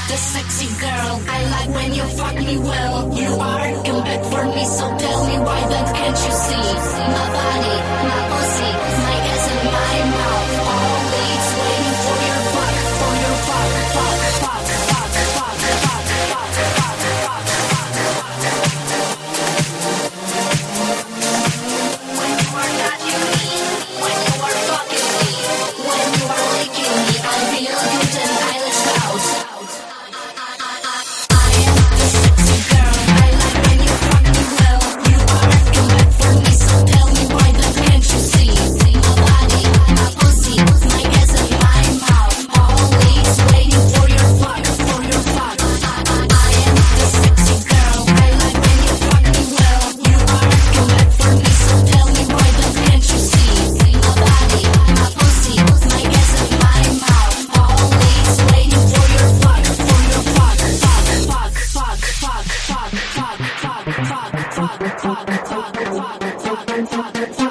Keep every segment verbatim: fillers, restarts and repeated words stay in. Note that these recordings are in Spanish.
the sexy girl. I like when you fuck me well. You are come back for me, so tell me why then can't you see? My body, my pussy, my ass and my mouth. Always waiting for your fuck, for your fuck, fuck, fuck, fuck, fuck, fuck, fuck, fuck, fuck, when you are touching me, when you are fucking me, when you are licking me, I feel good and I let out. I am the sexy girl. I like when you fuck me well. You are come back for me, so tell me why then can't you see? My body, my pussy, my ass and my mouth. Always waiting for your fuck, for your fuck. I am the sexy girl. I like when you fuck me well. You are come back for me, so tell me why then can't you see? My body, my pussy, my ass and my mouth. Always waiting for your fuck, for your fuck, fuck, fuck, fuck, fuck, fuck, fuck, fuck, fuck, fuck, fuck, fuck, fuck, fuck, fuck.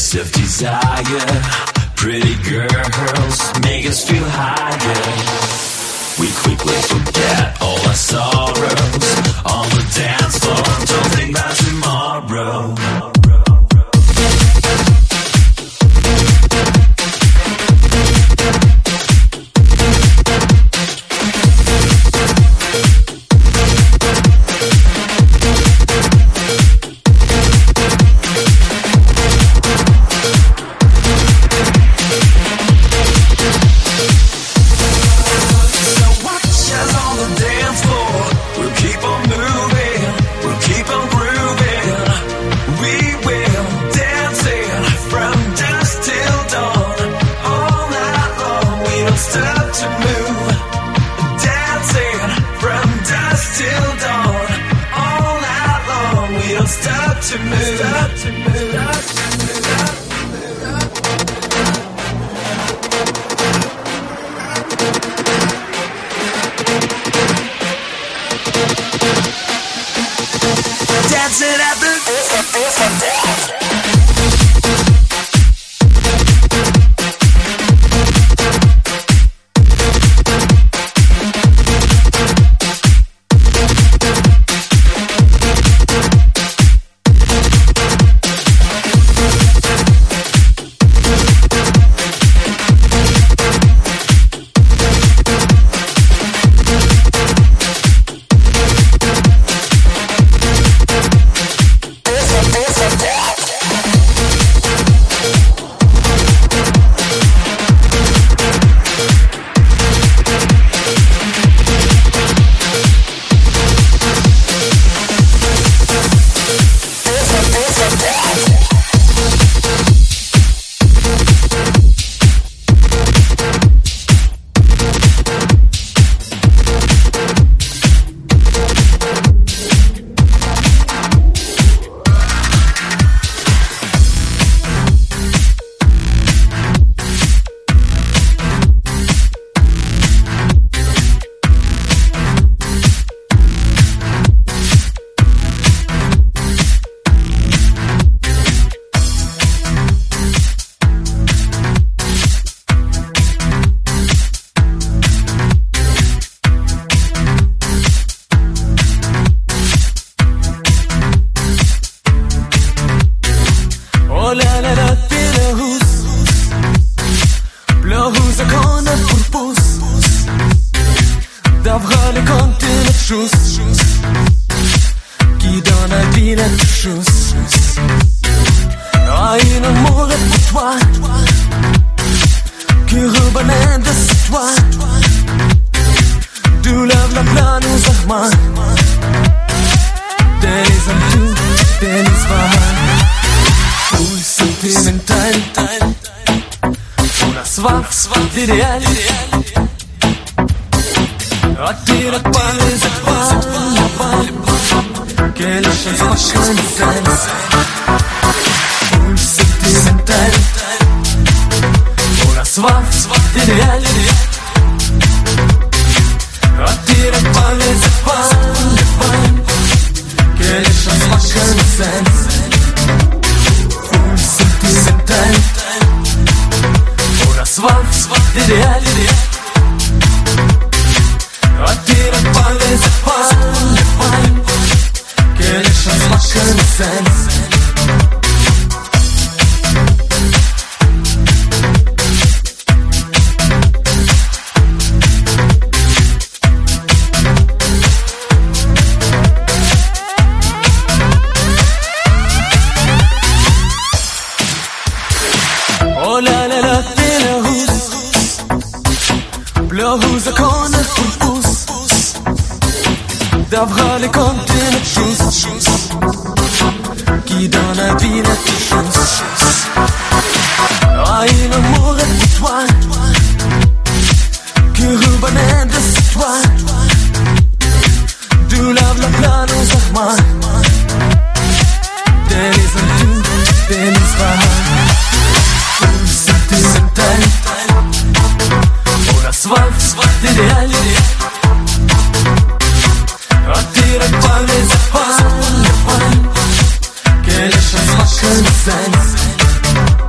of desire. Pretty girls make us feel higher. We quickly forget all our sorrows on the dance floor. Don't think about tomorrow. sense.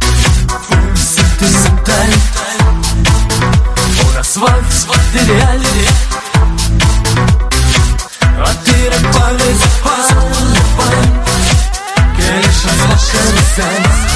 sense.